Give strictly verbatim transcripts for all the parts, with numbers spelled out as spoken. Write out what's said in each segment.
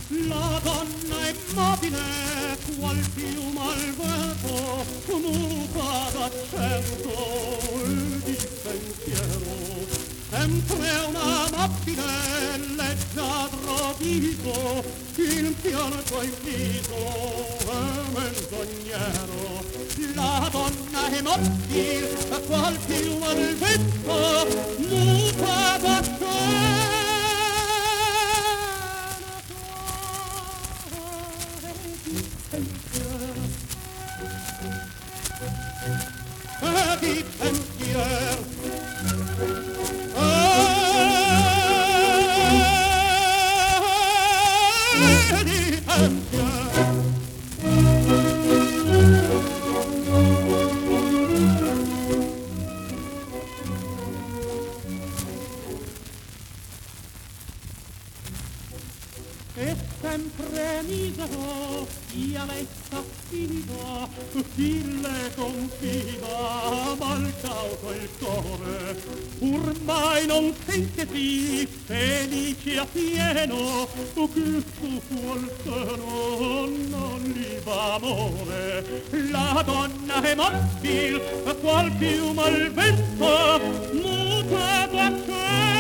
La donna è mobile, qual piuma al vento, muta d'accento di pensiero. Sempre una mobile, leggiadro viso, in pianto in viso è menzognero. La donna è mobile, qual piuma al vento, muta d'accento. E di pensier e di pensier e sempre misero sia messa finita chi le confida mal cauto il cuore ormai non sente più felice a pieno che su quel seno non gli va amore la donna è mobile qual piuma al vento muta d'accento.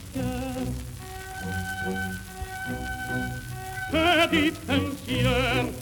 E di pensier